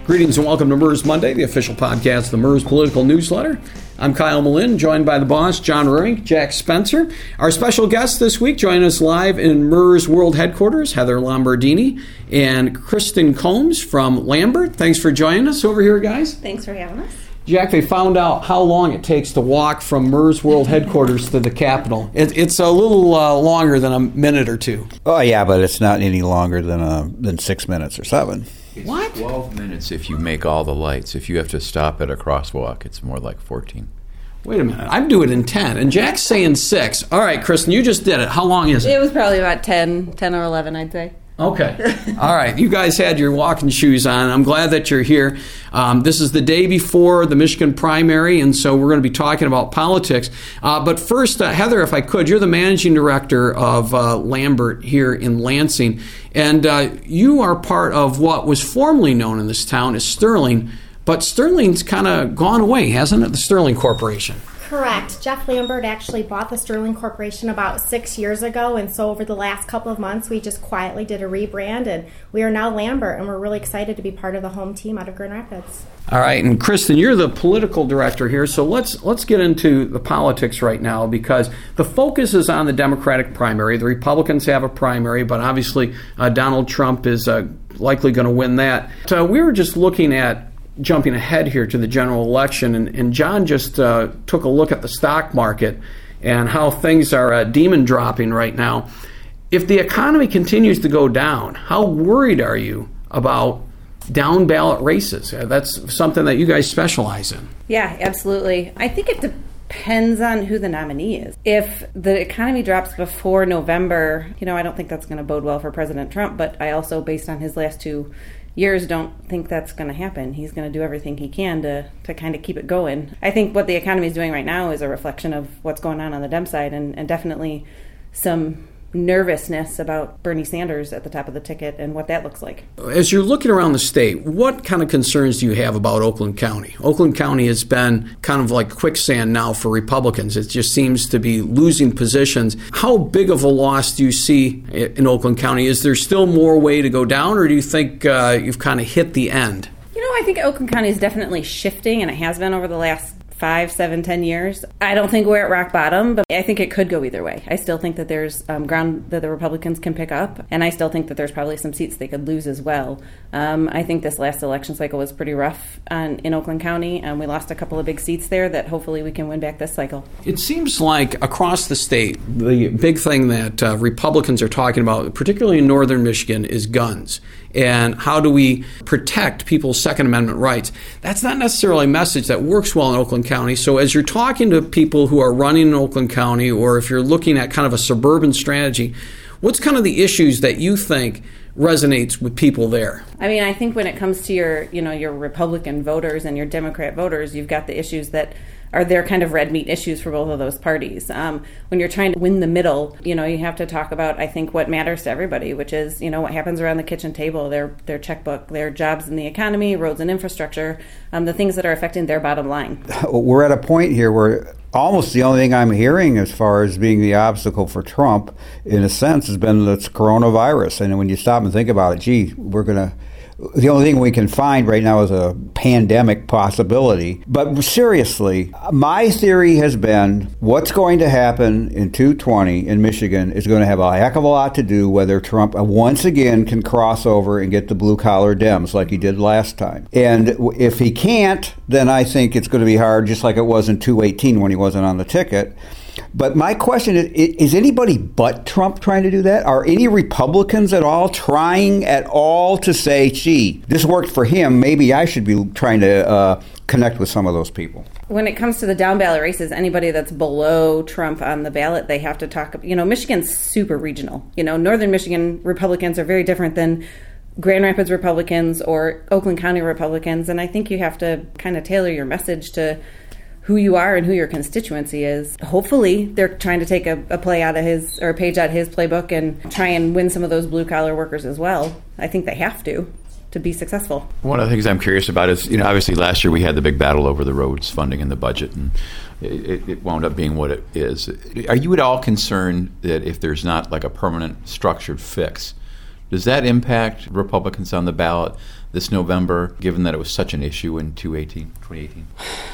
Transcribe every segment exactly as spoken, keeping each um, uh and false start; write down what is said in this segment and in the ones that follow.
Greetings and welcome to MERS Monday, the official podcast of the MERS Political Newsletter. I'm Kyle Malin, joined by the boss, John Rurink, Jack Spencer. Our special guest this week joining us live in MERS World Headquarters, Heather Lombardini and Kristen Combs from Lambert. Thanks for joining us over here, guys. Thanks for having us. Jack, they found out how long it takes to walk from MERS World Headquarters to the Capitol. It, it's a little uh, longer than a minute or two. Oh, yeah, but it's not any longer than uh, than six minutes or seven. It's What? twelve minutes if you make all the lights. If you have to stop at a crosswalk, it's more like fourteen. Wait a minute. I'm doing it in ten, and Jack's saying six. All right, Kristen, you just did it. How long is it? It was probably about ten, ten or eleven, I'd say. Okay. All right. You guys had your walking shoes on. I'm glad that you're here. Um, this is the day before the Michigan primary, and so we're going to be talking about politics. Uh, but first, uh, Heather, if I could, you're the managing director of uh, Lambert here in Lansing, and uh, you are part of what was formerly known in this town as Sterling, but Sterling's kind of gone away, hasn't it? The Sterling Corporation. Correct. Jeff Lambert actually bought the Sterling Corporation about six years ago, and so over the last couple of months, we just quietly did a rebrand, and we are now Lambert, and we're really excited to be part of the home team out of Grand Rapids. All right, and Kristen, you're the political director here, so let's let's get into the politics right now, because the focus is on the Democratic primary. The Republicans have a primary, but obviously uh, Donald Trump is uh, likely going to win that. So we were just looking at jumping ahead here to the general election, and, and John just uh, took a look at the stock market and how things are uh, demon dropping right now. If the economy continues to go down, how worried are you about down ballot races? Uh, that's something that you guys specialize in. Yeah, absolutely. I think it depends on who the nominee is. If the economy drops before November, you know, I don't think that's going to bode well for President Trump, but I also, based on his last two years, don't think that's going to happen. He's going to do everything he can to, to kind of keep it going. I think what the economy is doing right now is a reflection of what's going on on the Dem side, and, and definitely some nervousness about Bernie Sanders at the top of the ticket and what that looks like. As you're looking around the state, what kind of concerns do you have about Oakland County? Oakland County has been kind of like quicksand now for Republicans. It just seems to be losing positions. How big of a loss do you see in Oakland County? Is there still more way to go down, or do you think uh, you've kind of hit the end? You know, I think Oakland County is definitely shifting, and it has been over the last five, seven, ten years. I don't think we're at rock bottom, but I think it could go either way. I still think that there's um, ground that the Republicans can pick up, and I still think that there's probably some seats they could lose as well. Um, I think this last election cycle was pretty rough on, in Oakland County, and we lost a couple of big seats there that hopefully we can win back this cycle. It seems like across the state, the big thing that uh, Republicans are talking about, particularly in northern Michigan, is guns. And how do we protect people's Second Amendment rights? That's not necessarily a message that works well in Oakland County. So as you're talking to people who are running in Oakland County, or if you're looking at kind of a suburban strategy, what's kind of the issues that you think resonates with people there? I mean, I think when it comes to your, you know, your Republican voters and your Democrat voters, you've got the issues that are their kind of red meat issues for both of those parties. Um, when you're trying to win the middle, you know, you have to talk about, I think, what matters to everybody, which is, you know, what happens around the kitchen table, their their checkbook, their jobs in the economy, roads and infrastructure, um, the things that are affecting their bottom line. We're at a point here where almost the only thing I'm hearing as far as being the obstacle for Trump, in a sense, has been this coronavirus. And when you stop and think about it, gee, we're going to... The only thing we can find right now is a pandemic possibility. But seriously, my theory has been what's going to happen in two twenty in Michigan is going to have a heck of a lot to do whether Trump once again can cross over and get the blue-collar Dems like he did last time. And if he can't, then I think it's going to be hard, just like it was in two eighteen when he wasn't on the ticket. But my question is, is anybody but Trump trying to do that? Are any Republicans at all trying at all to say, gee, this worked for him, maybe I should be trying to uh, connect with some of those people? When it comes to the down ballot races, anybody that's below Trump on the ballot, they have to talk, you know, Michigan's super regional. You know, Northern Michigan Republicans are very different than Grand Rapids Republicans or Oakland County Republicans, and I think you have to kind of tailor your message to who you are and who your constituency is. Hopefully, they're trying to take a, a play out of his, or a page out of his playbook and try and win some of those blue-collar workers as well. I think they have to, to be successful. One of the things I'm curious about is, you know, obviously last year we had the big battle over the roads funding and the budget, and it, it wound up being what it is. Are you at all concerned that if there's not like a permanent structured fix, does that impact Republicans on the ballot? this November, given that it was such an issue in twenty eighteen?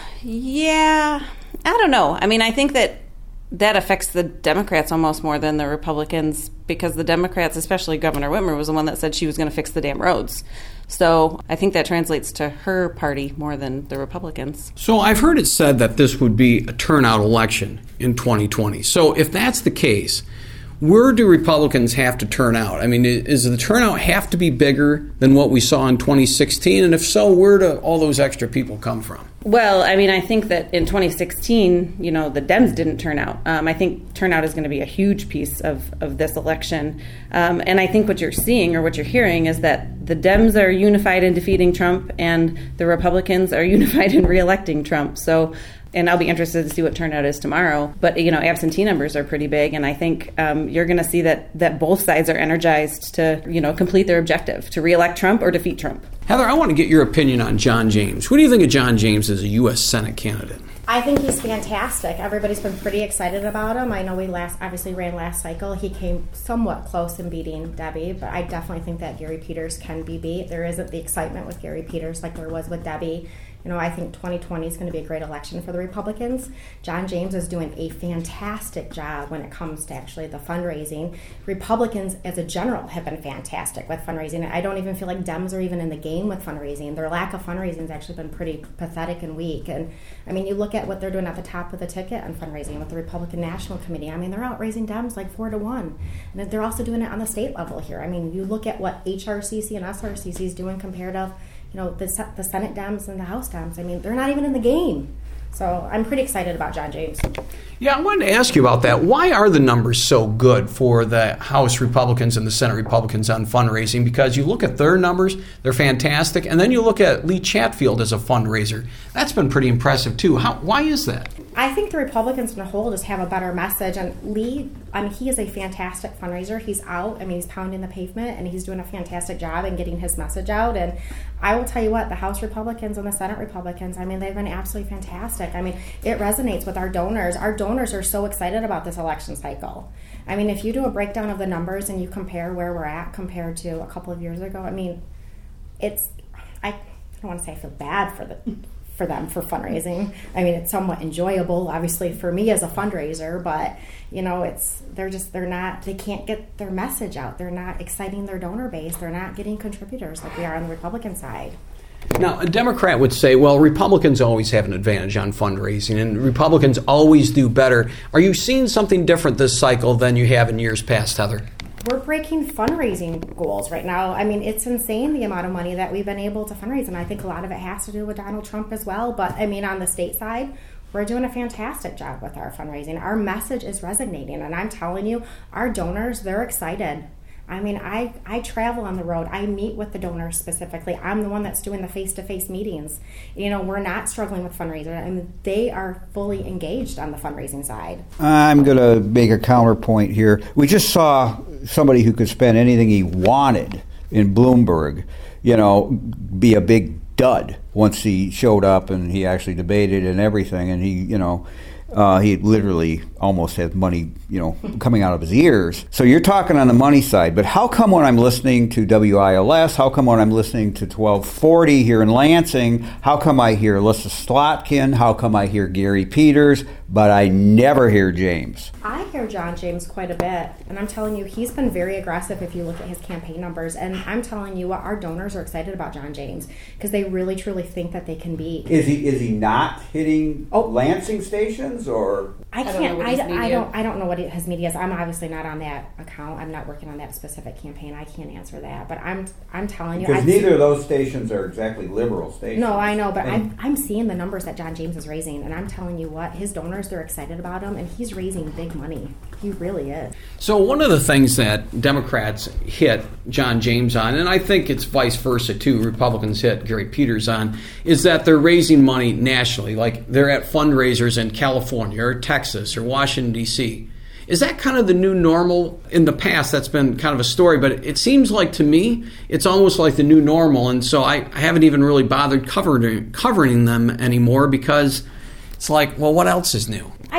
Yeah, I don't know. I mean, I think that that affects the Democrats almost more than the Republicans, because the Democrats, especially Governor Whitmer, was the one that said she was going to fix the damn roads. So I think that translates to her party more than the Republicans. So I've heard it said that this would be a turnout election in twenty twenty. So if that's the case, where do Republicans have to turn out? I mean, does the turnout have to be bigger than what we saw in twenty sixteen? And if so, where do all those extra people come from? Well, I mean, I think that in twenty sixteen, you know, the Dems didn't turn out. Um, I think turnout is going to be a huge piece of, of this election. Um, and I think what you're seeing or what you're hearing is that the Dems are unified in defeating Trump and the Republicans are unified in reelecting Trump. So, and I'll be interested to see what turnout is tomorrow. But, you know, absentee numbers are pretty big. And I think um, you're going to see that, that both sides are energized to, you know, complete their objective, to reelect Trump or defeat Trump. Heather, I want to get your opinion on John James. What do you think of John James as a U S Senate candidate? I think he's fantastic. Everybody's been pretty excited about him. I know we last obviously ran last cycle. He came somewhat close in beating Debbie, but I definitely think that Gary Peters can be beat. There isn't the excitement with Gary Peters like there was with Debbie. You know, I think twenty twenty is going to be a great election for the Republicans. John James is doing a fantastic job when it comes to actually the fundraising. Republicans, as a general, have been fantastic with fundraising. I don't even feel like Dems are even in the game with fundraising. Their lack of fundraising has actually been pretty pathetic and weak. And, I mean, you look at what they're doing at the top of the ticket on fundraising with the Republican National Committee. I mean, they're outraising Dems like four to one. And they're also doing it on the state level here. I mean, you look at what H R C C and S R C C is doing compared to, you know, the, the Senate Dems and the House Dems. I mean, they're not even in the game. So I'm pretty excited about John James. Yeah, I wanted to ask you about that. Why are the numbers so good for the House Republicans and the Senate Republicans on fundraising? Because you look at their numbers, they're fantastic. And then you look at Lee Chatfield as a fundraiser. That's been pretty impressive, too. How, why is that? I think the Republicans in a whole just have a better message. And Lee, I mean, he is a fantastic fundraiser. He's out. I mean, he's pounding the pavement, and he's doing a fantastic job in getting his message out. And I will tell you what, the House Republicans and the Senate Republicans, I mean, they've been absolutely fantastic. I mean, it resonates with our donors. Our donors are so excited about this election cycle. I mean, if you do a breakdown of the numbers and you compare where we're at compared to a couple of years ago, I mean, it's, I don't want to say I feel bad for the for them for fundraising. I mean, it's somewhat enjoyable, obviously, for me as a fundraiser, but, you know, it's, they're just, they're not, they can't get their message out. They're not exciting their donor base. They're not getting contributors like we are on the Republican side. Now, a Democrat would say, well, Republicans always have an advantage on fundraising, and Republicans always do better. Are you seeing something different this cycle than you have in years past, Heather? We're breaking fundraising goals right now. I mean, it's insane the amount of money that we've been able to fundraise, and I think a lot of it has to do with Donald Trump as well. But, I mean, on the state side, we're doing a fantastic job with our fundraising. Our message is resonating, and I'm telling you, our donors, they're excited. I mean, I, I travel on the road. I meet with the donors specifically. I'm the one that's doing the face-to-face meetings. You know, we're not struggling with fundraising. I mean, they are fully engaged on the fundraising side. I'm going to make a counterpoint here. We just saw somebody who could spend anything he wanted in Bloomberg, you know, be a big dud once he showed up and he actually debated and everything. And he, you know, uh, he literally almost had money, you know, coming out of his ears. So you're talking on the money side, but how come when I'm listening to W I L S, how come when I'm listening to twelve forty here in Lansing, how come I hear Alyssa Slotkin, how come I hear Gary Peters, but I never hear James? I hear John James quite a bit, and I'm telling you, he's been very aggressive if you look at his campaign numbers, and I'm telling you what, our donors are excited about John James because they really, truly think that they can beat. Is he is he not hitting oh. Lansing stations, or? I can't, I, I, I don't I don't know what his media is. I'm obviously not on that account. I'm not working on that specific campaign. I can't answer that, but I'm I'm telling you. Because neither of those stations are exactly liberal stations. No, I know, but I'm, I'm seeing the numbers that John James is raising, and I'm telling you what, his donors, they're excited about him, and he's raising big money. He really is. So one of the things that Democrats hit John James on, and I think it's vice versa too, Republicans hit Gary Peters on, is that they're raising money nationally. Like they're at fundraisers in California or Texas or Washington, D C Is that kind of the new normal? In the past, that's been kind of a story, but it seems like to me, it's almost like the new normal, and so I, I haven't even really bothered covering, covering them anymore because it's like, well, what else is new? I think people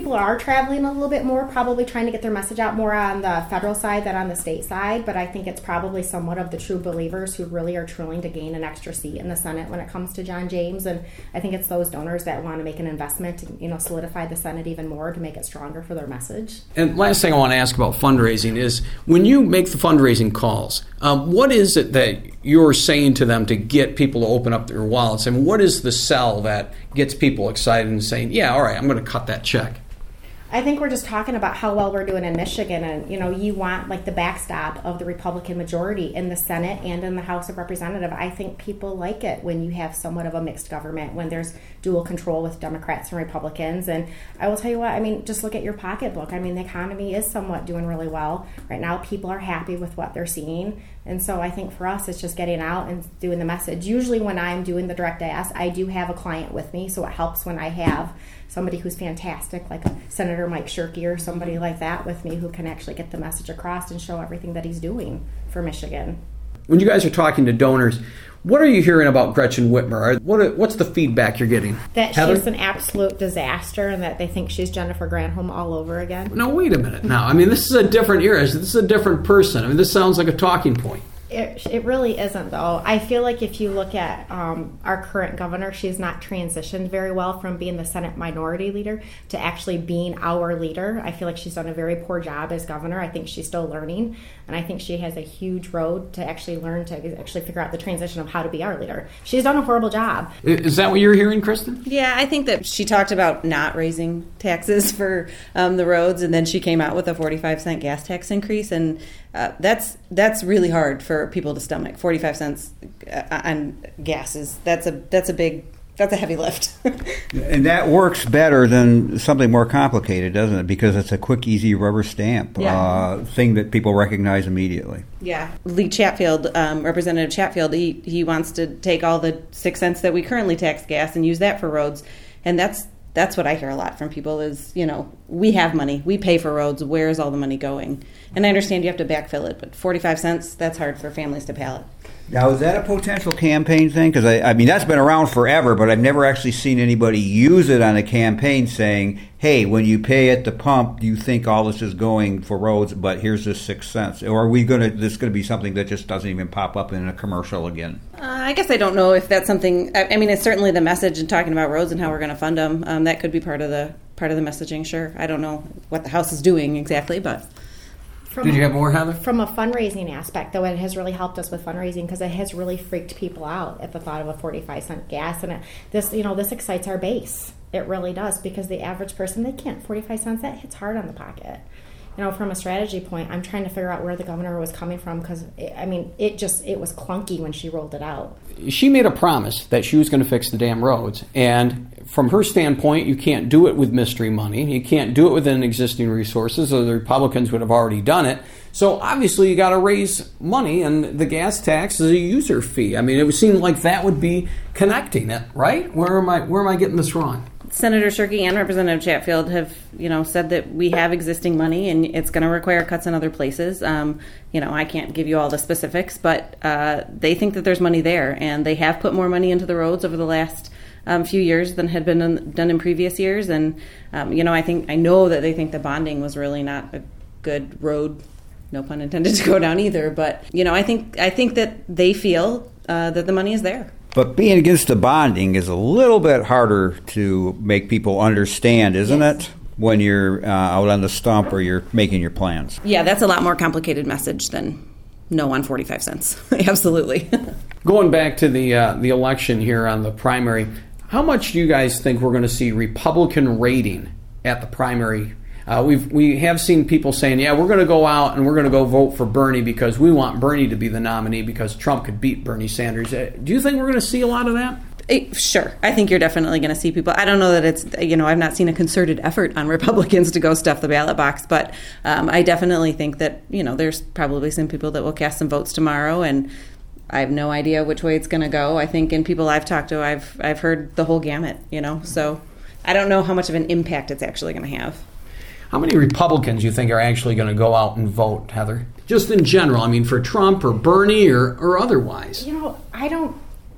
people are traveling a little bit more, probably trying to get their message out more on the federal side than on the state side, but I think it's probably somewhat of the true believers who really are trying to gain an extra seat in the Senate when it comes to John James, and I think it's those donors that want to make an investment and, you know, solidify the Senate even more to make it stronger for their message. And last thing I want to ask about fundraising is, when you make the fundraising calls, um, what is it that you're saying to them to get people to open up their wallets, and what is the sell that gets people excited and saying, yeah, all right, I'm going to cut that check? I think we're just talking about how well we're doing in Michigan, and you know, you want like the backstop of the Republican majority in the Senate and in the House of Representatives. I think people like it when you have somewhat of a mixed government, when there's dual control with Democrats and Republicans. And I will tell you what, I mean, just look at your pocketbook. I mean, the economy is somewhat doing really well right now. People are happy with what they're seeing. And so I think for us, it's just getting out and doing the message. Usually when I'm doing the direct ask, I do have a client with me, so it helps when I have somebody who's fantastic, like Senator Mike Shirkey or somebody like that with me, who can actually get the message across and show everything that he's doing for Michigan. When you guys are talking to donors, what are you hearing about Gretchen Whitmer? What What's the feedback you're getting? That Heather? She's an absolute disaster, and that they think she's Jennifer Granholm all over again. No, wait a minute now. I mean, this is a different era. This is a different person. I mean, this sounds like a talking point. It, it really isn't, though. I feel like if you look at um, our current governor, she's not transitioned very well from being the Senate minority leader to actually being our leader. I feel like she's done a very poor job as governor. I think she's still learning, and I think she has a huge road to actually learn to actually figure out the transition of how to be our leader. She's done a horrible job. Is that what you're hearing, Kristen? Yeah, I think that she talked about not raising taxes for um, the roads, and then she came out with a forty-five cent gas tax increase, and uh, that's that's really hard for people to stomach. forty-five cents on gas is that's a that's a big that's a heavy lift. And that works better than something more complicated, doesn't it? Because it's a quick, easy rubber stamp yeah. uh, thing that people recognize immediately. Yeah. Lee Chatfield, um, Representative Chatfield, he, he wants to take all the six cents that we currently tax gas and use that for roads. And that's that's what I hear a lot from people is, you know, we have money. We pay for roads. Where is all the money going? And I understand you have to backfill it, but forty-five cents, that's hard for families to pallet. Now, is that a potential campaign thing? Because, I, I mean, that's been around forever, but I've never actually seen anybody use it on a campaign saying, hey, when you pay at the pump, you think all this is going for roads, but here's this six cents. Or are we going to, this going to be something that just doesn't even pop up in a commercial again? Uh, I guess I don't know if that's something, I, I mean, it's certainly the message and talking about roads and how we're going to fund them. Um, that could be part of the part of the messaging, sure. I don't know what the House is doing exactly, but... From Did you have more, Heather? From a fundraising aspect, though, it has really helped us with fundraising because it has really freaked people out at the thought of a forty-five cent gas. And it, this, you know, this excites our base. It really does, because the average person, they can't. forty-five cents, that hits hard on the pocket. You know, from a strategy point, I'm trying to figure out where the governor was coming from because, I mean, it just, it was clunky when she rolled it out. She made a promise that she was going to fix the damn roads. And from her standpoint, you can't do it with mystery money. You can't do it within existing resources, or the Republicans would have already done it. So obviously you got to raise money, and the gas tax is a user fee. I mean, it would seem like that would be connecting it, right? Where am I, where am I getting this wrong? Senator Shirkey and Representative Chatfield have, you know, said that we have existing money and it's going to require cuts in other places. Um, you know, I can't give you all the specifics, but uh, they think that there's money there, and they have put more money into the roads over the last um, few years than had been in, done in previous years. And um, you know, I think I know that they think the bonding was really not a good road, no pun intended, to go down either. But you know, I think I think that they feel uh, that the money is there. But being against the bonding is a little bit harder to make people understand, isn't Yes. it? When you're uh, out on the stump or you're making your plans. Yeah, that's a lot more complicated message than no on forty-five cents. Absolutely. Going back to the uh, the election here on the primary, how much do you guys think we're going to see Republican rating at the primary? Uh, we've we have seen people saying, yeah, we're going to go out and we're going to go vote for Bernie because we want Bernie to be the nominee because Trump could beat Bernie Sanders. Uh, do you think we're going to see a lot of that? It, sure. I think you're definitely going to see people. I don't know that it's, you know, I've not seen a concerted effort on Republicans to go stuff the ballot box, but um, I definitely think that, you know, there's probably some people that will cast some votes tomorrow, and I have no idea which way it's going to go. I think in people I've talked to, I've I've heard the whole gamut, you know, so I don't know how much of an impact it's actually going to have. How many Republicans do you think are actually going to go out and vote, Heather? Just in general, I mean, for Trump or Bernie or, or otherwise. You know, I don't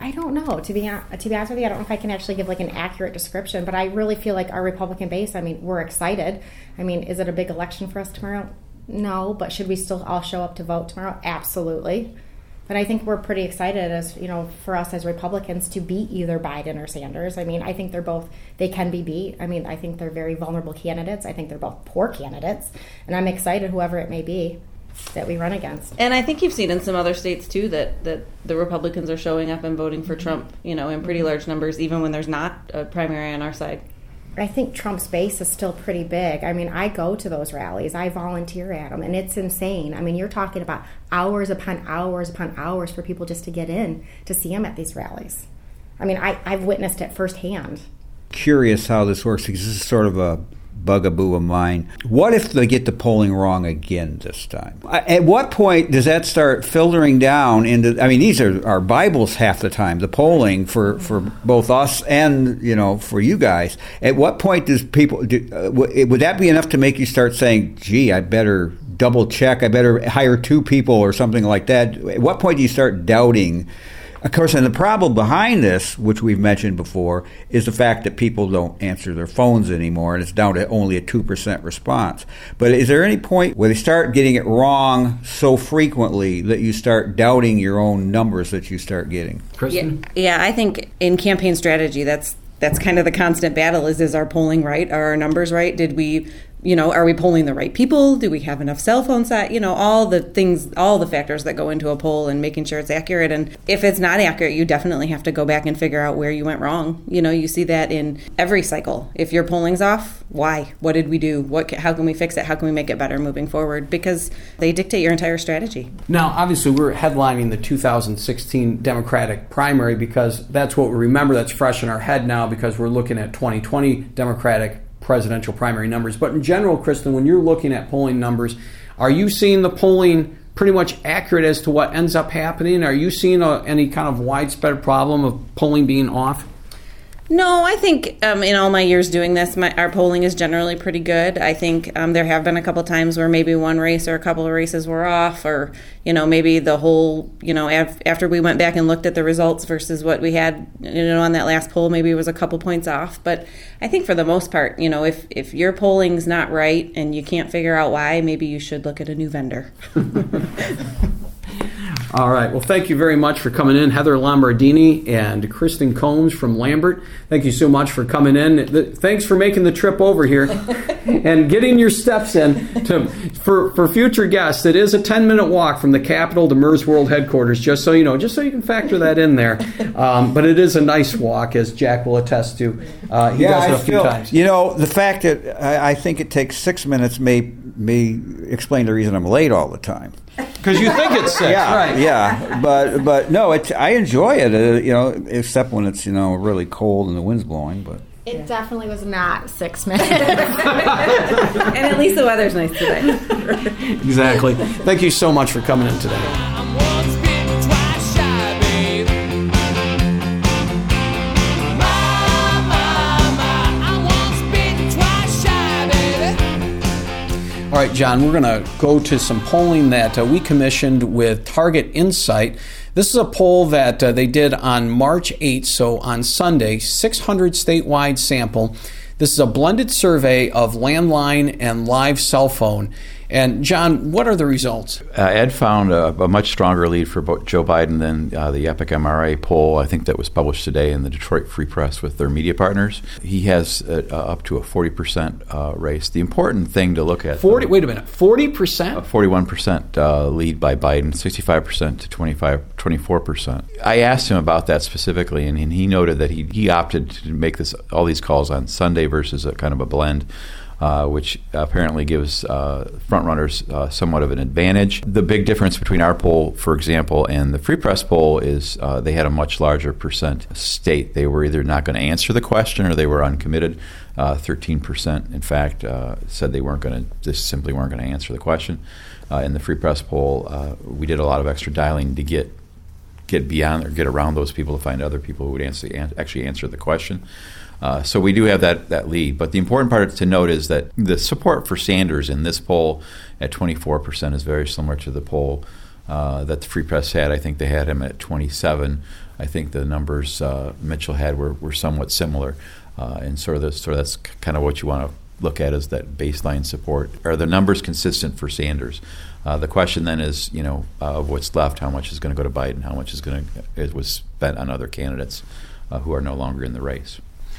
I don't know. To be hon- to be honest with you, I don't know if I can actually give like an accurate description, but I really feel like our Republican base, I mean, we're excited. I mean, is it a big election for us tomorrow? No, but should we still all show up to vote tomorrow? Absolutely. But I think we're pretty excited as, you know, for us as Republicans to beat either Biden or Sanders. I mean, I think they're both, they can be beat. I mean, I think they're very vulnerable candidates. I think they're both poor candidates. And I'm excited, whoever it may be, that we run against. And I think you've seen in some other states, too, that, that the Republicans are showing up and voting for Trump, you know, in pretty large numbers, even when there's not a primary on our side. I think Trump's base is still pretty big. I mean, I go to those rallies. I volunteer at them, and it's insane. I mean, you're talking about hours upon hours upon hours for people just to get in to see him at these rallies. I mean, I, I've witnessed it firsthand. Curious how this works, because this is sort of a bugaboo of mine. What if they get the polling wrong again this time? At what point does that start filtering down into, I mean, these are our Bibles half the time, the polling for, for both us and, you know, for you guys. At what point does people, do, uh, would that be enough to make you start saying, gee, I better double check, I better hire two people or something like that? At what point do you start doubting? Of course, and the problem behind this, which we've mentioned before, is the fact that people don't answer their phones anymore, and it's down to only a two percent response. But is there any point where they start getting it wrong so frequently that you start doubting your own numbers that you start getting? Kristen? Yeah, yeah, I think in campaign strategy, that's that's kind of the constant battle is, is our polling right? Are our numbers right? Did we... You know, are we polling the right people? Do we have enough cell phone set? You know, all the things, all the factors that go into a poll and making sure it's accurate. And if it's not accurate, you definitely have to go back and figure out where you went wrong. You know, you see that in every cycle. If your polling's off, why? What did we do? What? How can we fix it? How can we make it better moving forward? Because they dictate your entire strategy. Now, obviously, we're headlining the two thousand sixteen Democratic primary because that's what we remember. That's fresh in our head now because we're looking at twenty twenty Democratic presidential primary numbers. But in general, Kristen, when you're looking at polling numbers, are you seeing the polling pretty much accurate as to what ends up happening? Are you seeing a, any kind of widespread problem of polling being off? No, I think um, in all my years doing this, my, our polling is generally pretty good. I think um, there have been a couple times where maybe one race or a couple of races were off, or, you know, maybe the whole, you know, af- after we went back and looked at the results versus what we had, you know, on that last poll, maybe it was a couple points off. But I think for the most part, you know, if, if your polling's not right and you can't figure out why, maybe you should look at a new vendor. All right. Well, thank you very much for coming in, Heather Lombardini and Kristen Combs from Lambert. Thank you so much for coming in. Thanks for making the trip over here and getting your steps in. To, for, for future guests, it is a ten-minute walk from the Capitol to MERS World Headquarters, just so you know, just so you can factor that in there. Um, but it is a nice walk, as Jack will attest to. Uh, he yeah, does it a I few feel, times. You know, the fact that I, I think it takes six minutes may, may explain the reason I'm late all the time. Because you think it's six, yeah, right? Yeah, but but no, it's I enjoy it. Uh, you know, except when it's you know really cold and the wind's blowing. But It definitely was not six minutes. And at least the weather's nice today. Exactly. Thank you so much for coming in today. All right, John, we're going to go to some polling that uh, we commissioned with Target Insight. This is a poll that uh, they did on March eighth, so on Sunday, six hundred statewide sample. This is a blended survey of landline and live cell phone. And, John, what are the results? Uh, Ed found a, a much stronger lead for Joe Biden than uh, the Epic M R A poll, I think that was published today in the Detroit Free Press with their media partners. He has uh, uh, up to a forty percent uh, race. The important thing to look at... forty. Wait a minute, forty percent? A forty-one percent uh, lead by Biden, sixty-five percent to twenty-five, twenty-four percent. I asked him about that specifically, and, and he noted that he, he opted to make this all these calls on Sunday versus a kind of a blend. Uh, which apparently gives uh, frontrunners uh, somewhat of an advantage. The big difference between our poll, for example, and the Free Press poll is uh, they had a much larger percent state. They were either not going to answer the question or they were uncommitted. Uh, thirteen percent, in fact, uh, said they weren't going to, just simply weren't going to answer the question. Uh, in the Free Press poll, uh, we did a lot of extra dialing to get get beyond or get around those people to find other people who would answer, actually answer the question. Uh, so we do have that, that lead. But the important part to note is that the support for Sanders in this poll at twenty-four percent is very similar to the poll uh, that the Free Press had. I think they had him at twenty-seven. I think the numbers uh, Mitchell had were, were somewhat similar. Uh, and sort of, the, sort of that's kind of what you want to look at as that baseline support. Are the numbers consistent for Sanders? Uh, the question then is, you know, uh, of what's left, how much is going to go to Biden, how much is going to it was spent on other candidates uh, who are no longer in the race.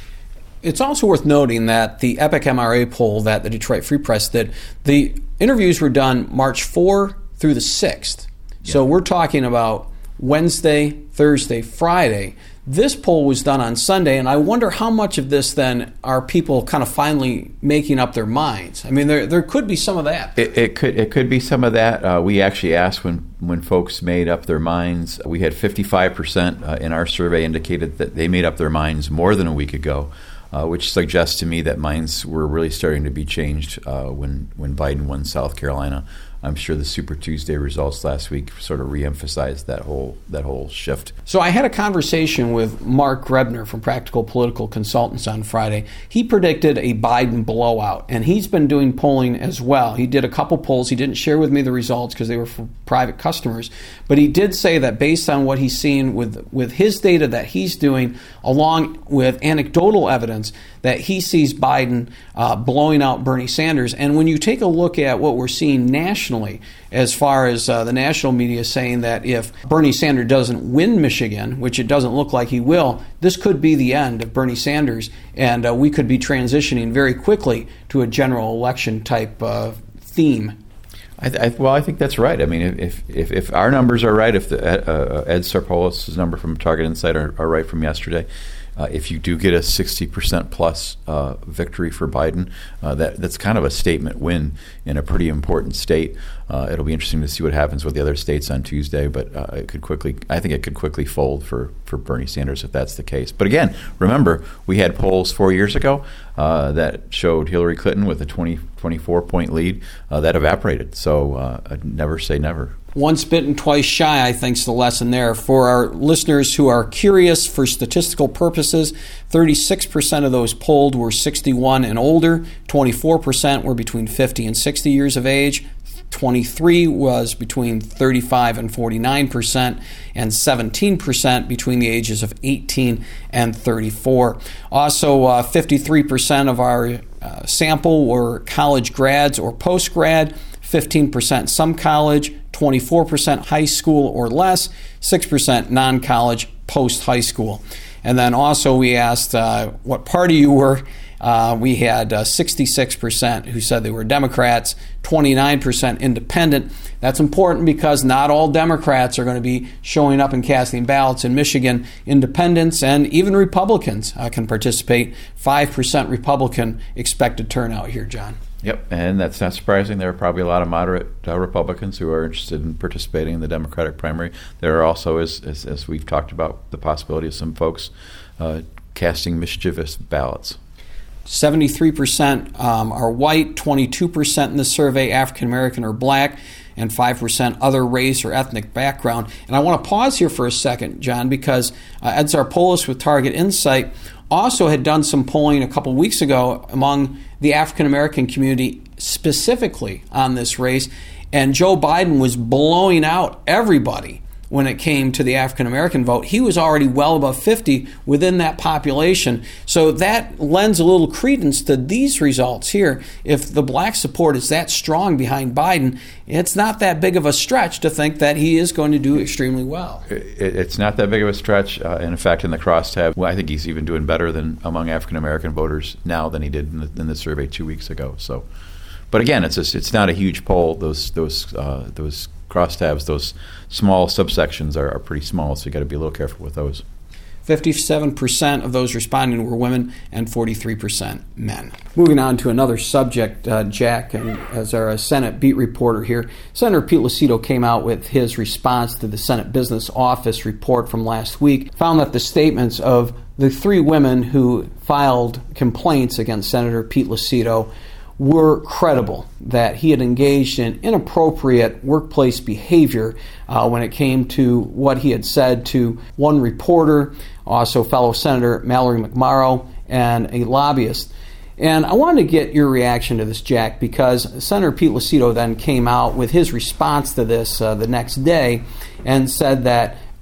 It's also worth noting that the Epic M R A poll that the Detroit Free Press did, the interviews were done March fourth through the sixth. Yeah. So we're talking about Wednesday, Thursday, Friday. This poll was done on Sunday, and I wonder how much of this then are people kind of finally making up their minds. I mean, there there could be some of that. It, it could it could be some of that. Uh, we actually asked when, when folks made up their minds. We had fifty-five percent uh, in our survey indicated that they made up their minds more than a week ago, uh, which suggests to me that minds were really starting to be changed uh, when, when Biden won South Carolina. I'm sure the Super Tuesday results last week sort of reemphasized that whole that whole shift. So I had a conversation with Mark Grebner from Practical Political Consultants on Friday. He predicted a Biden blowout, and he's been doing polling as well. He did a couple polls. He didn't share with me the results because they were for private customers, but he did say that based on what he's seen with, with his data that he's doing, along with anecdotal evidence, that he sees Biden uh, blowing out Bernie Sanders. And when you take a look at what we're seeing nationally, as far as uh, the national media saying that if Bernie Sanders doesn't win Michigan, which it doesn't look like he will, this could be the end of Bernie Sanders, and uh, we could be transitioning very quickly to a general election type uh, theme. I th- I, well, I think that's right. I mean, if if, if our numbers are right, if the, uh, Ed Sarpolis' number from Target Insight are, are right from yesterday, Uh, if you do get a sixty percent plus uh, victory for Biden, uh, that that's kind of a statement win in a pretty important state. Uh, it'll be interesting to see what happens with the other states on Tuesday, but uh, it could quickly, I think it could quickly fold for, for Bernie Sanders if that's the case. But again, remember, we had polls four years ago uh, that showed Hillary Clinton with a twenty, twenty-four point lead. Uh, that evaporated. So uh, I'd never say never. Once bitten, twice shy, I think, is the lesson there. For our listeners who are curious for statistical purposes, thirty-six percent of those polled were sixty-one and older, twenty-four percent were between fifty and sixty years of age, twenty-three was between thirty-five and forty-nine percent, and seventeen percent between the ages of eighteen and thirty-four. Also, uh, fifty-three percent of our uh, sample were college grads or post-grad, fifteen percent some college, twenty-four percent high school or less, six percent non-college post-high school. And then also we asked uh, what party you were. Uh, we had uh, sixty-six percent who said they were Democrats, twenty-nine percent independent. That's important because not all Democrats are going to be showing up and casting ballots in Michigan. Independents and even Republicans uh, can participate. five percent Republican expected turnout here, John. Yep, and that's not surprising. There are probably a lot of moderate uh, Republicans who are interested in participating in the Democratic primary. There are also, as, as, as we've talked about, the possibility of some folks uh, casting mischievous ballots. seventy-three percent um, are white, twenty-two percent in the survey African American or black, and five percent other race or ethnic background. And I want to pause here for a second, John, because uh, Ed Sarpolis with Target Insight also had done some polling a couple weeks ago among the African American community specifically on this race, and Joe Biden was blowing out everybody when it came to the African American vote. He was already well above fifty within that population. So that lends a little credence to these results here. If the black support is that strong behind Biden, it's not that big of a stretch to think that he is going to do extremely well. It's not that big of a stretch. Uh, and in fact, in the crosstab, well, I think he's even doing better than among African American voters now than he did in the, in the survey two weeks ago. So, but again, it's a, it's not a huge poll. Those those uh, those crosstabs, those small subsections are, are pretty small, so you got to be a little careful with those. fifty-seven percent of those responding were women and forty-three percent men. Moving on to another subject, uh, Jack, and as our Senate beat reporter here, Senator Pete Lucido came out with his response to the Senate Business Office report from last week, found that the statements of the three women who filed complaints against Senator Pete Lucido were credible, that he had engaged in inappropriate workplace behavior uh, when it came to what he had said to one reporter, also fellow Senator Mallory McMorrow, and a lobbyist. And I wanted to get your reaction to this, Jack, because Senator Pete Lucido then came out with his response to this uh, the next day and said that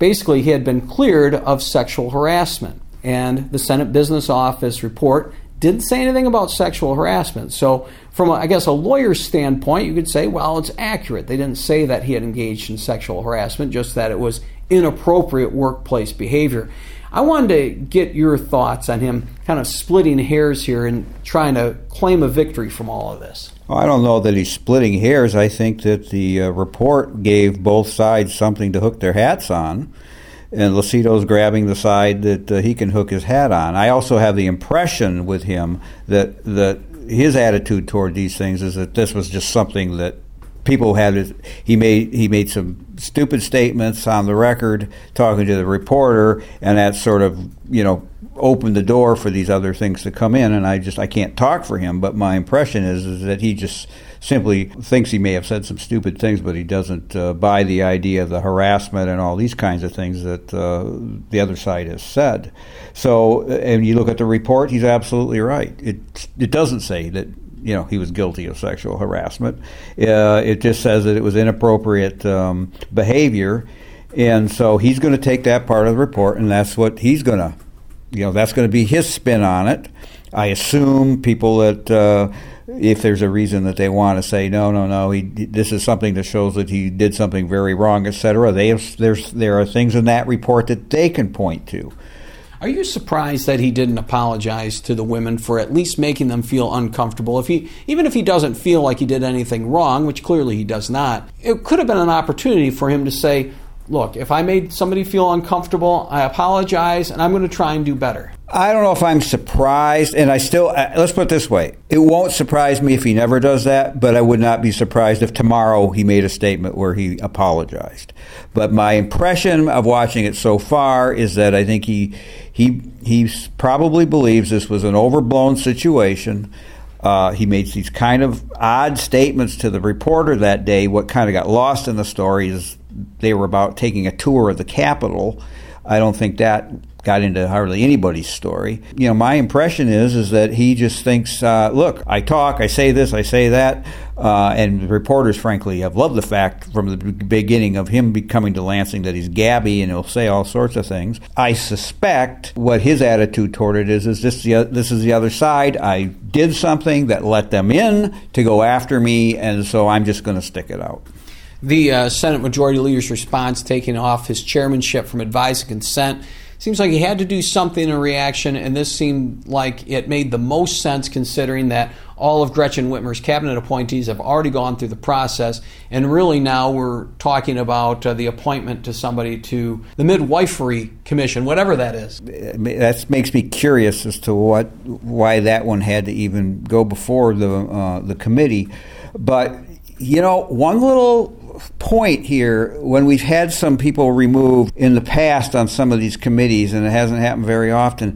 basically he had been cleared of sexual harassment. And the Senate Business Office report didn't say anything about sexual harassment. So from, a, I guess, a lawyer's standpoint, you could say, well, it's accurate. They didn't say that he had engaged in sexual harassment, just that it was inappropriate workplace behavior. I wanted to get your thoughts on him kind of splitting hairs here and trying to claim a victory from all of this. Well, I don't know that he's splitting hairs. I think that the uh, report gave both sides something to hook their hats on, and Lucido's grabbing the side that uh, he can hook his hat on. I also have the impression with him that that his attitude toward these things is that this was just something that people had. He made he made some stupid statements on the record talking to the reporter, and that sort of, you know, opened the door for these other things to come in. And I just I can't talk for him, but my impression is is that he just simply thinks he may have said some stupid things, but he doesn't uh, buy the idea of the harassment and all these kinds of things that uh, the other side has said. So, and you look at the report, he's absolutely right. It it doesn't say that, you know, he was guilty of sexual harassment. Uh, it just says that it was inappropriate um, behavior, and so he's going to take that part of the report, and that's what he's going to, you know, that's going to be his spin on it. I assume people that, uh, if there's a reason that they want to say, no, no, no, he, this is something that shows that he did something very wrong, et cetera, they have, there's, there are things in that report that they can point to. Are you surprised that he didn't apologize to the women for at least making them feel uncomfortable? If he, even if he doesn't feel like he did anything wrong, which clearly he does not, it could have been an opportunity for him to say, look, if I made somebody feel uncomfortable, I apologize, and I'm going to try and do better. I don't know if I'm surprised, and I still, uh, let's put it this way. It won't surprise me if he never does that, but I would not be surprised if tomorrow he made a statement where he apologized. But my impression of watching it so far is that I think he he he probably believes this was an overblown situation. Uh, he made these kind of odd statements to the reporter that day. What kind of got lost in the story is they were about taking a tour of the Capitol. I don't think that got into hardly anybody's story. You know, my impression is is that he just thinks, uh, look, I talk, I say this, I say that, uh, and reporters, frankly, have loved the fact from the beginning of him coming to Lansing that he's gabby and he'll say all sorts of things. I suspect what his attitude toward it is, is this, the, this is the other side. I did something that let them in to go after me, and so I'm just going to stick it out. The uh, Senate Majority Leader's response, taking off his chairmanship from advice and consent, seems like he had to do something in reaction, and this seemed like it made the most sense considering that all of Gretchen Whitmer's cabinet appointees have already gone through the process, and really now we're talking about uh, the appointment to somebody to the Midwifery Commission, whatever that is. That makes me curious as to what why that one had to even go before the uh, the committee. But, you know, one little point here, when we've had some people removed in the past on some of these committees, and it hasn't happened very often,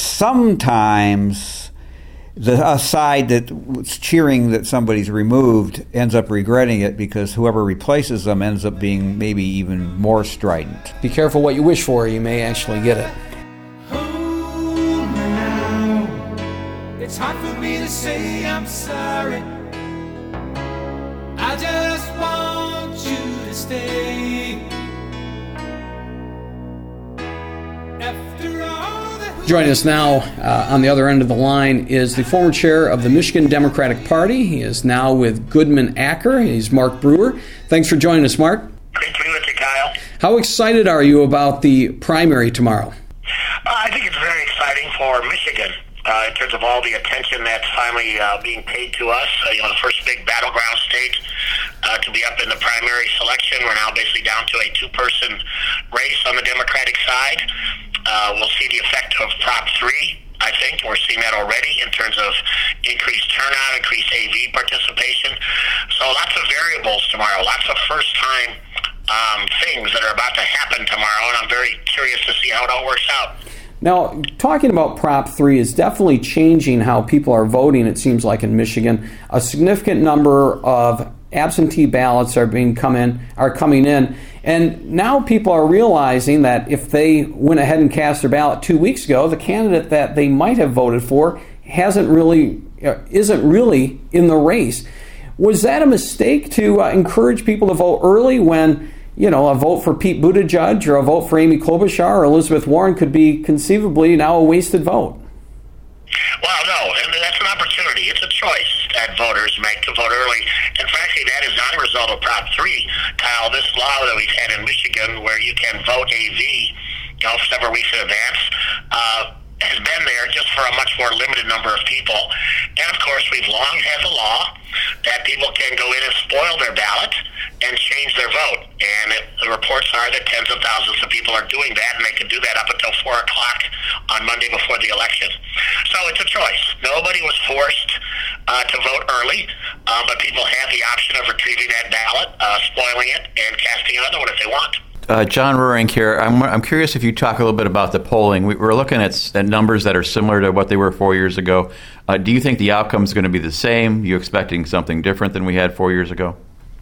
sometimes the side that's cheering that somebody's removed ends up regretting it because whoever replaces them ends up being maybe even more strident. Be careful what you wish for, you may actually get it. Oh, now, it's hard for me to say I'm sorry. I just want you to stay. After all that. Joining us now uh, on the other end of the line is the former chair of the Michigan Democratic Party. He is now with Goodman Acker. He's Mark Brewer. Thanks for joining us, Mark. Great to be with you, Kyle. How excited are you about the primary tomorrow? Uh, I think it's very exciting for Michigan. Uh, in terms of all the attention that's finally uh, being paid to us. Uh, you know, the first big battleground state uh, to be up in the primary selection. We're now basically down to a two-person race on the Democratic side. Uh, we'll see the effect of Prop three, I think. We're seeing that already in terms of increased turnout, increased A V participation. So lots of variables tomorrow, lots of first-time um, things that are about to happen tomorrow, and I'm very curious to see how it all works out. Now, talking about Prop three is definitely changing how people are voting, it seems like, in Michigan. A significant number of absentee ballots are being come in, are coming in, and now people are realizing that if they went ahead and cast their ballot two weeks ago, the candidate that they might have voted for hasn't really, isn't really in the race. Was that a mistake to uh, encourage people to vote early when, you know, a vote for Pete Buttigieg or a vote for Amy Klobuchar or Elizabeth Warren could be conceivably now a wasted vote. Well, no, and that's an opportunity. It's a choice that voters make to vote early. And frankly, that is not a result of Prop three, Kyle. This law that we've had in Michigan where you can vote A V, you know, several weeks in advance, uh, has been there just for a much more limited number of people. And of course, we've long had the law that people can go in and spoil their ballot and change their vote. And it, the reports are that tens of thousands of people are doing that, and they can do that up until four o'clock on Monday before the election. So it's a choice. Nobody was forced uh, to vote early, uh, but people have the option of retrieving that ballot, uh, spoiling it, and casting another one if they want. Uh, John Ruering here. I'm, I'm curious if you talk a little bit about the polling. We, we're looking at, at numbers that are similar to what they were four years ago. Uh, do you think the outcome is going to be the same? Are you expecting something different than we had four years ago?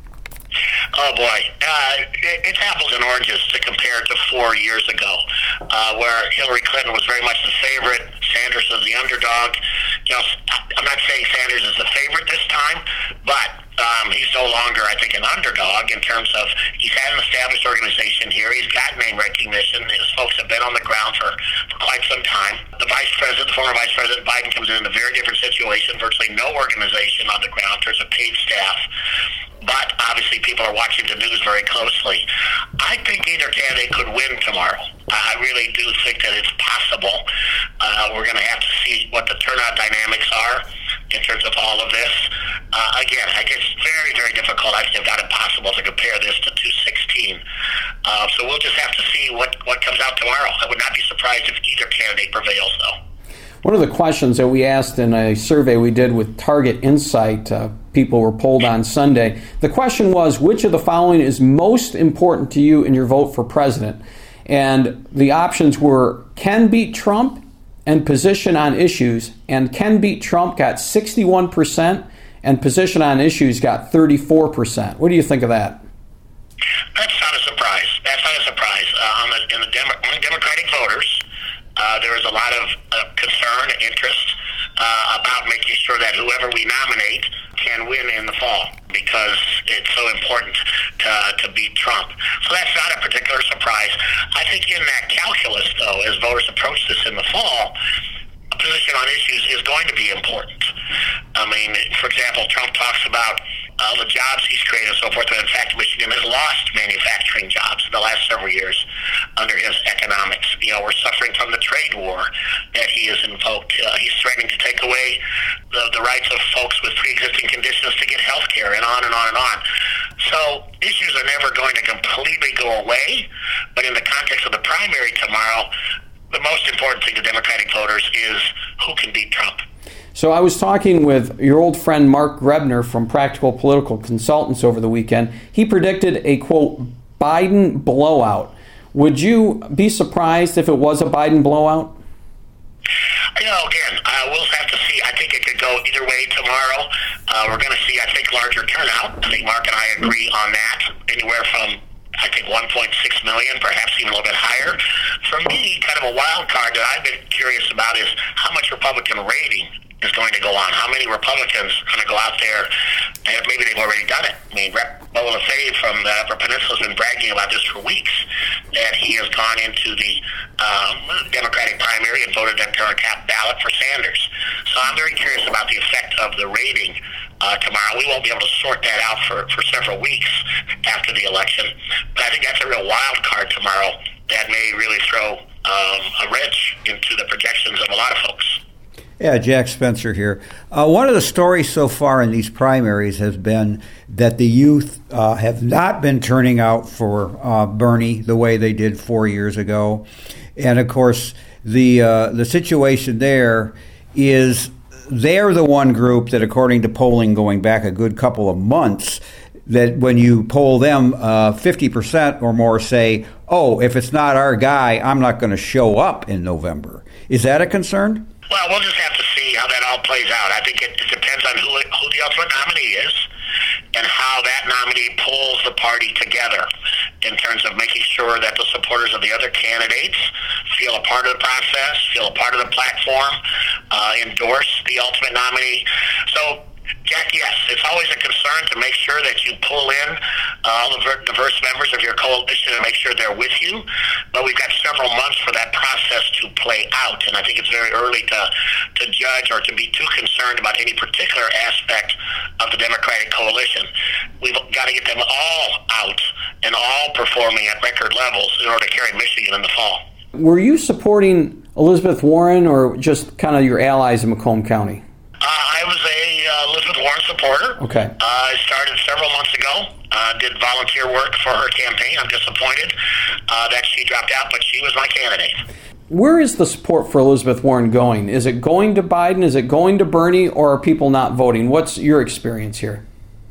Oh, boy. Uh, it, it's apples and oranges to compare to four years ago, uh, where Hillary Clinton was very much the favorite. Sanders was the underdog. You know, I'm not saying Sanders is the favorite this time, but um, he's no longer, I think, an underdog in terms of he's had an established organization here. He's got name recognition. His folks have been on the ground for, for quite some time. The vice president, the former vice president Biden, comes in in a very different situation. Virtually no organization on the ground. There's a paid staff. But obviously people are watching the news very closely. I think either candidate could win tomorrow. I really do think that it's possible. Uh, we're going to have to see what the turnout dynamics are in terms of all of this. Uh, again, I guess it's very, very difficult. I think it's not impossible to compare this to two sixteen. Uh, so we'll just have to see what, what comes out tomorrow. I would not be surprised if either candidate prevails, though. One of the questions that we asked in a survey we did with Target Insight, uh, people were polled on Sunday. The question was, which of the following is most important to you in your vote for president? And the options were can beat Trump and position on issues. And can beat Trump got sixty-one percent and position on issues got thirty-four percent. What do you think of that? That's not a surprise. That's not a surprise. Uh, on the, in the Demo- on the Democratic voters, uh, there is a lot of uh, concern, interest uh, about making sure that whoever we nominate can win in the fall because it's so important to, to beat Trump. So that's not a particular surprise. I think in that calculus, though, as voters approach this in the fall, a position on issues is going to be important. I mean, for example, Trump talks about uh, the jobs he's created and so forth, but in fact, Michigan has lost manufacturing jobs in the last several years under his economics. You know, we're suffering from the trade war that he has invoked. Uh, he's threatening to take away the, the rights of folks with pre-existing conditions to get health care and on and on and on. So issues are never going to completely go away, but in the context of the primary tomorrow, the most important thing to Democratic voters is who can beat Trump. So I was talking with your old friend Mark Grebner from Practical Political Consultants over the weekend. He predicted a, quote, Biden blowout. Would you be surprised if it was a Biden blowout? You know, again, uh, we'll have to see. I think it could go either way tomorrow. Uh, we're going to see, I think, larger turnout. I think Mark and I agree on that. Anywhere from I think one point six million, perhaps even a little bit higher. For me, kind of a wild card that I've been curious about is how much Republican rating is going to go on. How many Republicans are going to go out there, and maybe they've already done it. I mean, Rep Beau Lefebvre from the Upper Peninsula has been bragging about this for weeks, that he has gone into the um, Democratic primary and voted that current cap ballot for Sanders. So I'm very curious about the effect of the rating Uh, tomorrow. We won't be able to sort that out for, for several weeks after the election. But I think that's a real wild card tomorrow that may really throw um, a wrench into the projections of a lot of folks. Yeah, Jack Spencer here. Uh, one of the stories so far in these primaries has been that the youth uh, have not been turning out for uh, Bernie the way they did four years ago. And, of course, the uh, the situation there is they're the one group that, according to polling going back a good couple of months, that when you poll them, uh, fifty percent or more say, oh, if it's not our guy, I'm not going to show up in November. Is that a concern? Well, we'll just have to see how that all plays out. I think it, it depends on who, who the ultimate nominee is and how that nominee pulls the party together in terms of making sure that the supporters of the other candidates feel a part of the process, feel a part of the platform, uh, endorse the ultimate nominee. So Jack, yes, it's always a concern to make sure that you pull in uh, all the ver- diverse members of your coalition and make sure they're with you. But we've got several months for that process to play out, and I think it's very early to to judge or to be too concerned about any particular aspect of the Democratic coalition. We've got to get them all out and all performing at record levels in order to carry Michigan in the fall. Were you supporting Elizabeth Warren or just kind of your allies in Macomb County? Uh, I was a uh, Elizabeth Warren supporter. Okay. Uh, I started several months ago. Uh, did volunteer work for her campaign. I'm disappointed uh, that she dropped out, but she was my candidate. Where is the support for Elizabeth Warren going? Is it going to Biden? Is it going to Bernie? Or are people not voting? What's your experience here?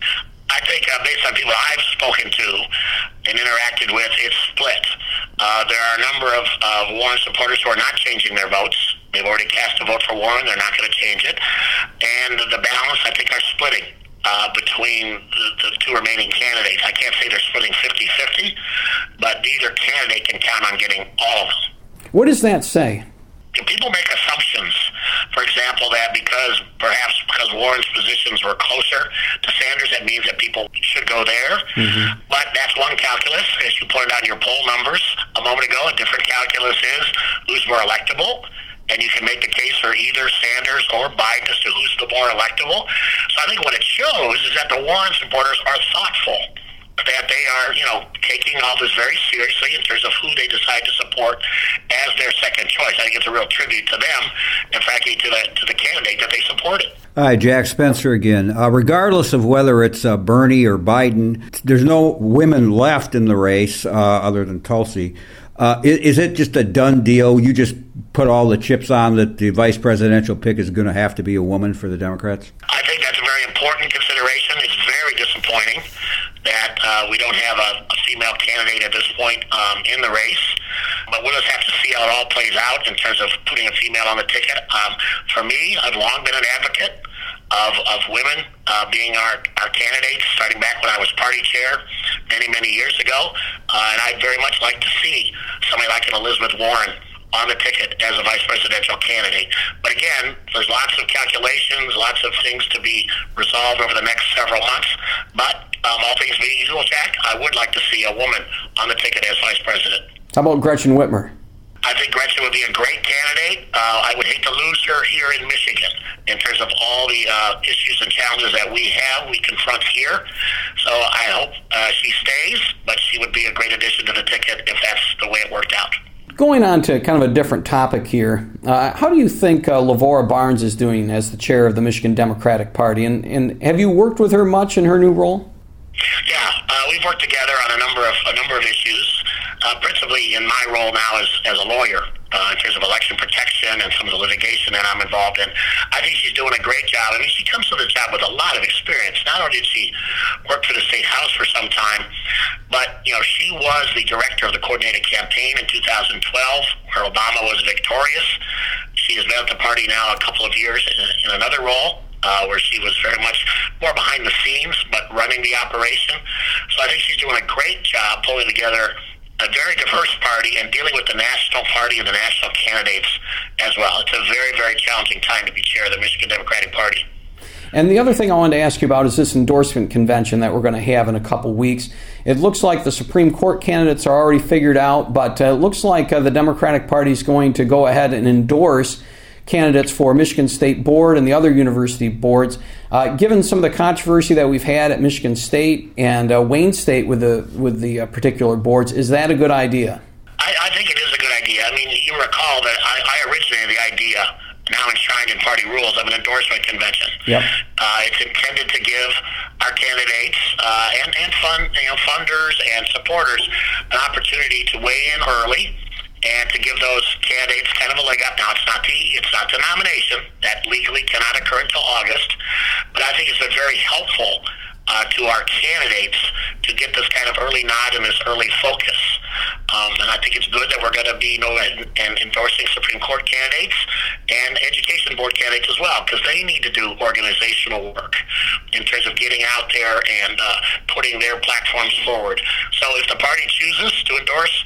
I think uh, based on people I've spoken to and interacted with, it's split. Uh, there are a number of uh, Warren supporters who are not changing their votes. They've already cast a vote for Warren. They're not going to change it. And the balance, I think, are splitting uh, between the, the two remaining candidates. I can't say they're splitting fifty-fifty, but neither candidate can count on getting all of them. What does that say? People make assumptions, for example, that because perhaps because Warren's positions were closer to Sanders, that means that people should go there. Mm-hmm. But that's one calculus. As you pointed out in your poll numbers a moment ago, a different calculus is who's more electable. And you can make the case for either Sanders or Biden as to who's the more electable. So I think what it shows is that the Warren supporters are thoughtful, that they are, you know, taking all this very seriously in terms of who they decide to support as their second choice. I think it's a real tribute to them and, frankly, to the to the candidate that they supported. Hi, Jack Spencer again. Uh, regardless of whether it's uh, Bernie or Biden, there's no women left in the race uh, other than Tulsi. Uh, is, is it just a done deal? You just put all the chips on that the vice presidential pick is going to have to be a woman for the Democrats? I think that's a very important consideration. It's very disappointing that uh, we don't have a, a female candidate at this point um, in the race. But we'll just have to see how it all plays out in terms of putting a female on the ticket. Um, for me, I've long been an advocate of, of women uh, being our, our candidates, starting back when I was party chair many, many years ago. Uh, and I'd very much like to see somebody like an Elizabeth Warren on the ticket as a vice presidential candidate. But again, there's lots of calculations, lots of things to be resolved over the next several months. But um, all things being equal, Jack, I would like to see a woman on the ticket as vice president. How about Gretchen Whitmer? I think Gretchen would be a great candidate. Uh, I would hate to lose her here in Michigan in terms of all the uh, issues and challenges that we have, we confront here. So I hope uh, she stays, but she would be a great addition to the ticket if that's the way it worked out. Going on to kind of a different topic here, uh, how do you think uh, Lavora Barnes is doing as the chair of the Michigan Democratic Party? And, and have you worked with her much in her new role? Yeah, uh, we've worked together on a number of a number of issues, uh, principally in my role now as, as a lawyer uh, in terms of election protection and some of the litigation that I'm involved in. I think she's doing a great job. I mean, she comes to the job with a lot of experience. Not only did she work for the State House for some time, but, you know, she was the director of the coordinated campaign in two thousand twelve, where Obama was victorious. She has been at the party now a couple of years in, in another role. Uh, where she was very much more behind the scenes, but running the operation. So I think she's doing a great job pulling together a very diverse party and dealing with the national party and the national candidates as well. It's a very, very challenging time to be chair of the Michigan Democratic Party. And the other thing I wanted to ask you about is this endorsement convention that we're going to have in a couple weeks. It looks like the Supreme Court candidates are already figured out, but uh, it looks like uh, the Democratic Party is going to go ahead and endorse candidates for Michigan State Board and the other university boards. Uh, given some of the controversy that we've had at Michigan State and uh, Wayne State with the with the uh, particular boards, is that a good idea? I, I think it is a good idea. I mean, you recall that I, I originated the idea, now enshrined in party rules, of an endorsement convention. Yep. Uh, it's intended to give our candidates uh, and, and fund, you know, funders and supporters an opportunity to weigh in early and to give those candidates kind of a leg up. Now, it's not the it's not the nomination. That legally cannot occur until August. But I think it's been very helpful uh, to our candidates to get this kind of early nod and this early focus. Um, and I think it's good that we're going to be you know, and endorsing Supreme Court candidates and education board candidates as well, because they need to do organizational work in terms of getting out there and uh, putting their platforms forward. So if the party chooses to endorse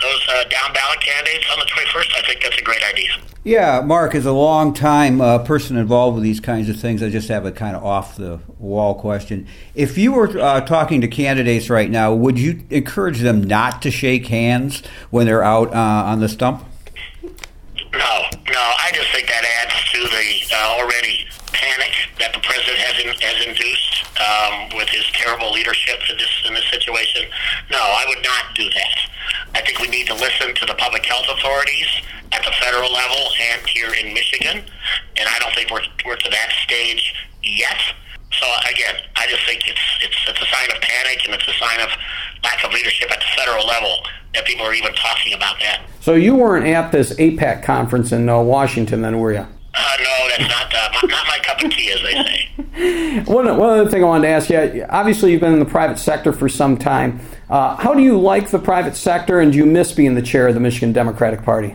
those uh, down ballot candidates on the twenty-first, I think that's a great idea. Yeah, Mark, as a long-time uh, person involved with these kinds of things, I just have a kind of off-the-wall question. If you were uh, talking to candidates right now, would you encourage them not to shake hands when they're out uh, on the stump? No, no. I just think that adds to the uh, already panic that the president has in, has induced um, with his terrible leadership in this in this situation. No, I would not do that. I think we need to listen to the public health authorities at the federal level and here in Michigan, and I don't think we're we're to that stage yet. So again, I just think it's it's it's a sign of panic, and it's a sign of lack of leadership at the federal level that people are even talking about that. So you weren't at this APAC conference in uh, Washington, then, were you? Uh, no, that's not uh, my, not my cup of tea, as they say. One, one other thing I wanted to ask you, obviously you've been in the private sector for some time. Uh, how do you like the private sector, and do you miss being the chair of the Michigan Democratic Party?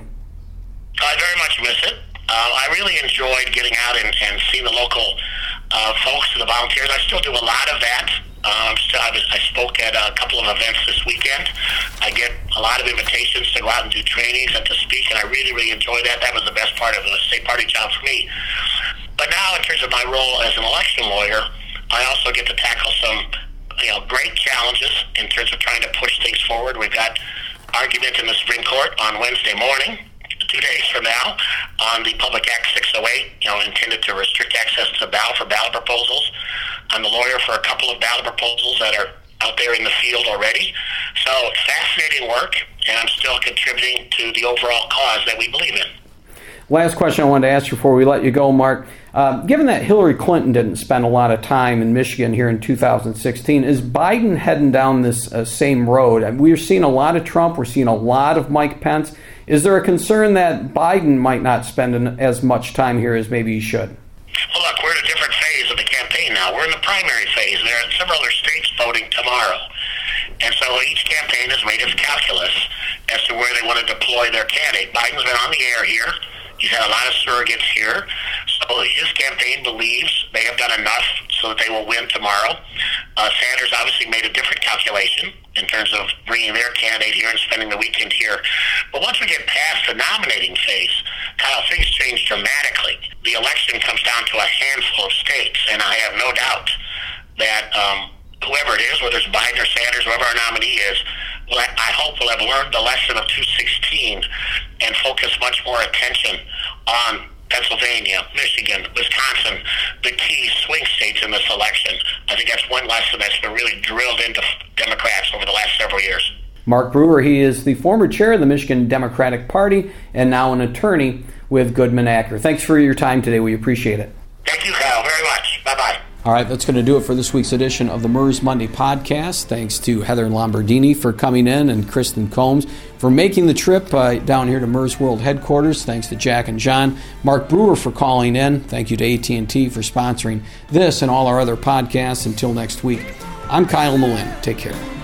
I very much miss it. Uh, I really enjoyed getting out and, and seeing the local uh, folks and the volunteers. I still do a lot of that. Um, still, I, was, I spoke at a couple of events this weekend. I get a lot of invitations to go out and do trainings and to speak, and I really, really enjoy that. That was the best part of the state party job for me. But now, in terms of my role as an election lawyer, I also get to tackle some, you know, great challenges in terms of trying to push things forward. We've got argument in the Supreme Court on Wednesday morning, two days from now, on the Public Act six oh eight, you know, intended to restrict access to the ballot for ballot proposals. I'm the lawyer for a couple of ballot proposals that are out there in the field already. So fascinating work, and I'm still contributing to the overall cause that we believe in. Last question I wanted to ask before we let you go, Mark. Uh, given that Hillary Clinton didn't spend a lot of time in Michigan here in two thousand sixteen, is Biden heading down this uh, same road? And we're seeing a lot of Trump. We're seeing a lot of Mike Pence. Is there a concern that Biden might not spend an, as much time here as maybe he should? Well, look, we're in a different phase of the campaign now. We're in the primary phase. There are several other states voting tomorrow. And so each campaign has made its calculus as to where they want to deploy their candidate. Biden's been on the air here. He's had a lot of surrogates here. So his campaign believes they have done enough so that they will win tomorrow. Uh, Sanders obviously made a different calculation in terms of bringing their candidate here and spending the weekend here. But once we get past the nominating phase, Kyle, things change dramatically. The election comes down to a handful of states, and I have no doubt that um, whoever it is, whether it's Biden or Sanders, whoever our nominee is, well, I hope will have learned the lesson of two sixteen and focus much more attention on Pennsylvania, Michigan, Wisconsin, the key swing states in this election. I think that's one lesson that's been really drilled into Democrats over the last several years. Mark Brewer, he is the former chair of the Michigan Democratic Party and now an attorney with Goodman Acker. Thanks for your time today. We appreciate it. Thank you, Kyle, very much. Bye-bye. All right, that's going to do it for this week's edition of the MERS Monday podcast. Thanks to Heather Lombardini for coming in and Kristen Combs for making the trip uh, down here to MERS World Headquarters. Thanks to Jack and John. Mark Brewer for calling in. Thank you to A T and T for sponsoring this and all our other podcasts. Until next week, I'm Kyle Malin. Take care.